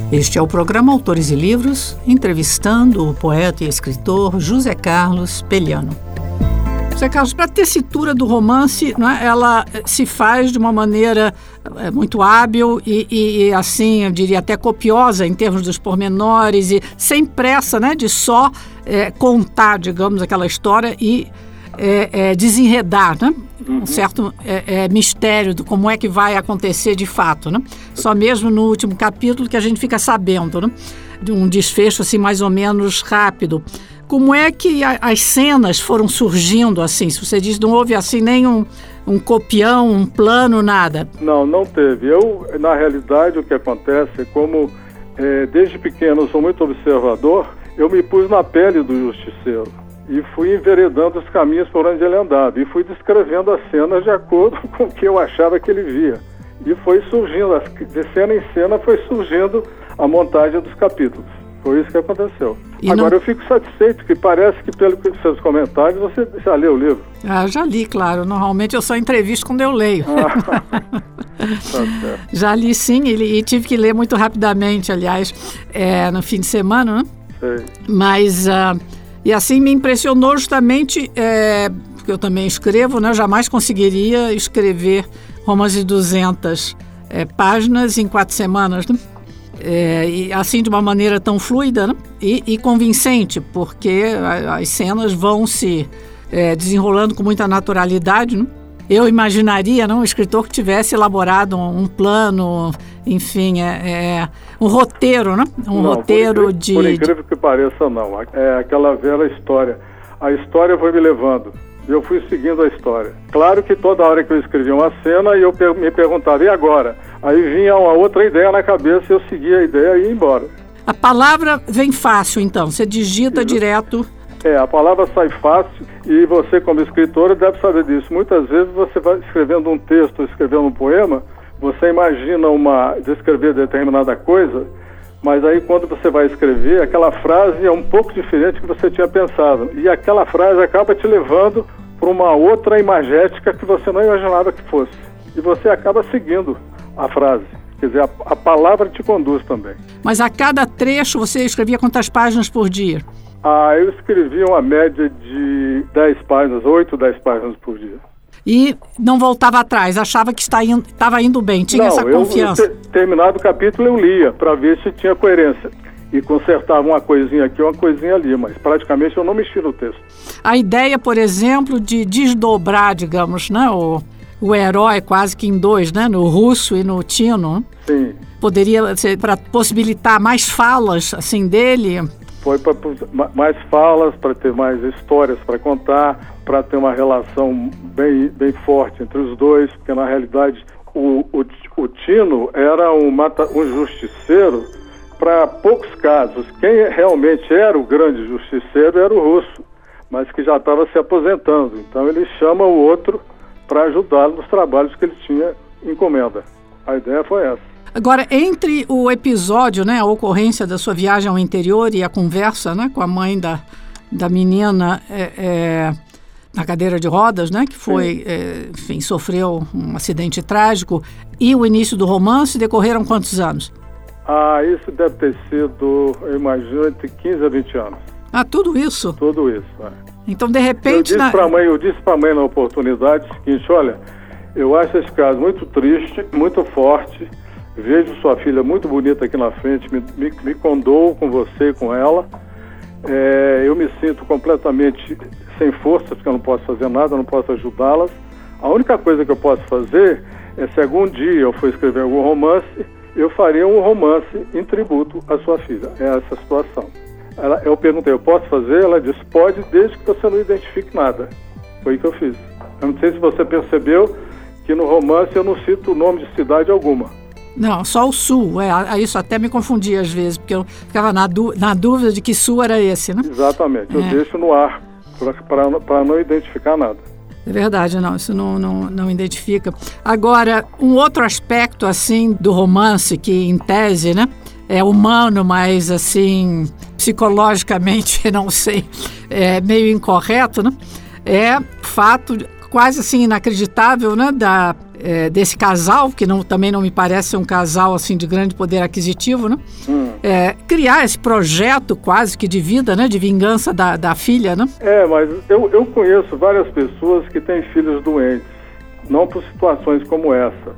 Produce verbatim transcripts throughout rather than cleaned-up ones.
Este é o programa Autores e Livros, entrevistando o poeta e escritor José Carlos Peliano. José Carlos, para a tessitura do romance, né, ela se faz de uma maneira é, muito hábil e, e, assim, eu diria até copiosa em termos dos pormenores e sem pressa, né, de só é, contar, digamos, aquela história e é, é, desenredar, né? Um certo é, é, mistério de como é que vai acontecer de fato, né? Só mesmo no último capítulo que a gente fica sabendo, né? De um desfecho assim mais ou menos rápido. Como é que a, as cenas foram surgindo assim? Se você diz, não houve assim nenhum um copião, um plano, nada? Não, não teve. Eu, na realidade, o que acontece é como é, desde pequeno eu sou muito observador, eu me pus na pele do justiceiro. E fui enveredando os caminhos por onde ele andava. E fui descrevendo as cenas de acordo com o que eu achava que ele via. E foi surgindo, de cena em cena, foi surgindo a montagem dos capítulos. Foi isso que aconteceu. E Agora, não... eu fico satisfeito, que parece que, pelos seus comentários, você já leu o livro. Ah, já li, claro. Normalmente eu só entrevisto quando eu leio. Ah, tá certo. Já li, sim, e, e tive que ler muito rapidamente, aliás, é, no fim de semana, né? Sei. Mas... Uh, E assim me impressionou justamente, é, porque eu também escrevo, né? Eu jamais conseguiria escrever romance de duzentas é, páginas em quatro semanas, né? É, e assim de uma maneira tão fluida, né? e, e convincente, porque a, as cenas vão se é, desenrolando com muita naturalidade, né? Eu imaginaria, não, um escritor que tivesse elaborado um, um plano, enfim, é, é, um roteiro, né? Um não, roteiro por incrível, de... Por incrível que pareça, não. É aquela velha história. A história foi me levando e eu fui seguindo a história. Claro que toda hora que eu escrevia uma cena, eu me perguntava, e agora? Aí vinha uma outra ideia na cabeça e eu seguia a ideia e ia embora. A palavra vem fácil, então. Você digita Isso. direto... É, a palavra sai fácil e você, como escritora, deve saber disso. Muitas vezes você vai escrevendo um texto, escrevendo um poema, você imagina uma, descrever determinada coisa, mas aí quando você vai escrever, aquela frase é um pouco diferente do que você tinha pensado. E aquela frase acaba te levando para uma outra imagética que você não imaginava que fosse. E você acaba seguindo a frase. Quer dizer, a, a palavra te conduz também. Mas a cada trecho você escrevia quantas páginas por dia? Ah, eu escrevi uma média de dez páginas, oito, dez páginas por dia. E não voltava atrás, achava que estava indo, indo bem, tinha não, essa confiança? Eu, te, terminado o capítulo, eu lia para ver se tinha coerência. E consertava uma coisinha aqui, uma coisinha ali, mas praticamente eu não mexi no texto. A ideia, por exemplo, de desdobrar, digamos, né, o, o herói quase que em dois, né, no Russo e no Tino. Sim. Poderia ser para possibilitar mais falas assim dele... Foi para mais falas, para ter mais histórias para contar, para ter uma relação bem, bem forte entre os dois, porque na realidade o, o, o Tino era um, mata, um justiceiro para poucos casos. Quem realmente era o grande justiceiro era o Russo, mas que já estava se aposentando. Então ele chama o outro para ajudá-lo nos trabalhos que ele tinha encomenda. A ideia foi essa. Agora, entre o episódio, né, a ocorrência da sua viagem ao interior e a conversa, né, com a mãe da, da menina é, é, na cadeira de rodas, né, que foi, é, enfim, sofreu um acidente trágico, e o início do romance, decorreram quantos anos? Ah, isso deve ter sido, eu imagino, entre quinze a vinte anos. Ah, tudo isso? Tudo isso, é. Então, de repente... Eu disse na... para a mãe, eu disse para a mãe na oportunidade o seguinte, olha, eu acho esse caso muito triste, muito forte. Vejo sua filha muito bonita aqui na frente, me, me, me condoo com você, com ela. É, eu me sinto completamente sem força, porque eu não posso fazer nada, eu não posso ajudá-las. A única coisa que eu posso fazer é, se algum dia eu for escrever algum romance, eu faria um romance em tributo à sua filha. É essa a situação. Ela, eu perguntei, eu posso fazer? Ela disse, pode, desde que você não identifique nada. Foi o que eu fiz. Eu não sei se você percebeu que no romance eu não cito o nome de cidade alguma. Não, só o sul. É, isso até me confundia às vezes, porque eu ficava na, du- na dúvida de que sul era esse, né? Exatamente, eu é. deixo no ar, para não identificar nada. É verdade, não, isso não, não, não identifica. Agora, um outro aspecto, assim, do romance, que em tese, né, é humano, mas, assim, psicologicamente, não sei, é meio incorreto, né? É fato quase assim inacreditável, né, da é, desse casal, que não, também não me parece ser um casal assim de grande poder aquisitivo, né? Hum. É, criar esse projeto quase que de vida, né? De vingança da, da filha, né? É, mas eu, eu conheço várias pessoas que têm filhos doentes, não por situações como essa.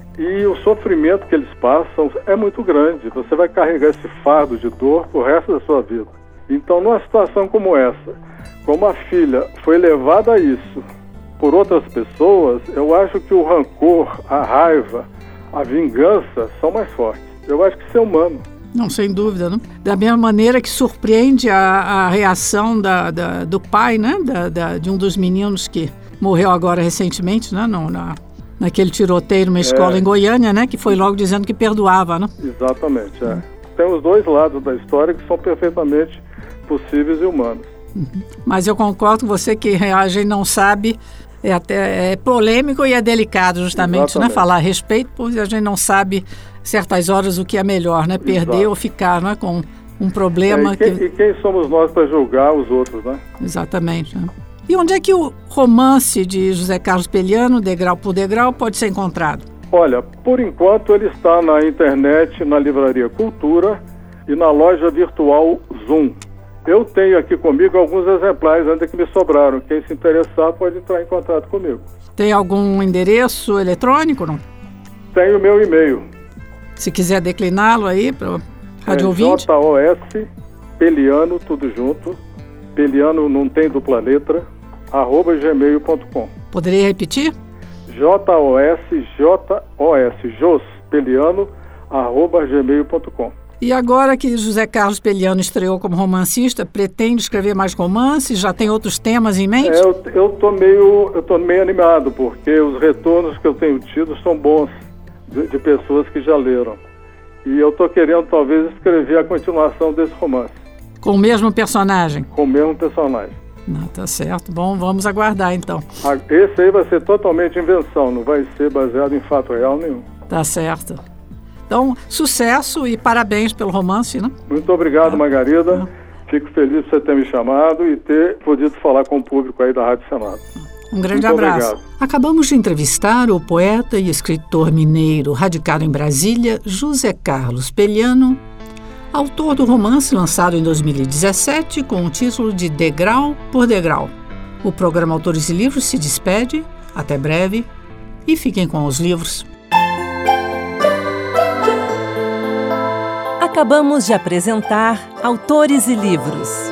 E o sofrimento que eles passam é muito grande. Você vai carregar esse fardo de dor pro resto da sua vida. Então, numa situação como essa, como a filha foi levada a isso por outras pessoas, eu acho que o rancor, a raiva, a vingança são mais fortes. Eu acho que isso é humano. Não, sem dúvida, né? Da mesma maneira que surpreende a, a reação da, da, do pai, né? Da, da, de um dos meninos que morreu agora recentemente, né? No, na, naquele tiroteio numa escola é. em Goiânia, né? Que foi logo dizendo que perdoava, né? Exatamente, é. Tem os dois lados da história que são perfeitamente possíveis e humanos. Uhum. Mas eu concordo com você que reage e não sabe, é até é polêmico e é delicado justamente, né? Falar a respeito, porque a gente não sabe certas horas o que é melhor, né? Perder Exato. ou ficar, né? Com um problema. É, e, quem, que... e quem somos nós para julgar os outros, né? Exatamente. Né? E onde é que o romance de José Carlos Peliano, Degrau por Degrau, pode ser encontrado? Olha, por enquanto ele está na internet, na Livraria Cultura e na loja virtual Zoom. Eu tenho aqui comigo alguns exemplares ainda que me sobraram. Quem se interessar pode entrar em contato comigo. Tem algum endereço eletrônico, não? Tem o meu e-mail. Se quiser decliná-lo aí para o rádio ouvinte. J O S Peliano, tudo junto. Peliano não tem dupla letra, arroba gmail ponto com. Poderia repetir? J O S J O S Jos Peliano, arroba gmail ponto com. E agora que José Carlos Peliano estreou como romancista, pretende escrever mais romances? Já tem outros temas em mente? É, eu eu tô meio eu tô meio animado, porque os retornos que eu tenho tido são bons de, de pessoas que já leram. E eu tô querendo talvez escrever a continuação desse romance. Com o mesmo personagem? Com o mesmo personagem. Não, tá certo. Bom, vamos aguardar então. Esse aí vai ser totalmente invenção, não vai ser baseado em fato real nenhum. Tá certo. Então, sucesso e parabéns pelo romance, né? Muito obrigado, Margarida. Fico feliz por você ter me chamado e ter podido falar com o público aí da Rádio Senado. Um grande Muito abraço. Obrigado. Acabamos de entrevistar o poeta e escritor mineiro radicado em Brasília, José Carlos Peliano, autor do romance lançado em dois mil e dezessete com o título de Degrau por Degrau. O programa Autores e Livros se despede. Até breve e fiquem com os livros. Acabamos de apresentar Autores e Livros.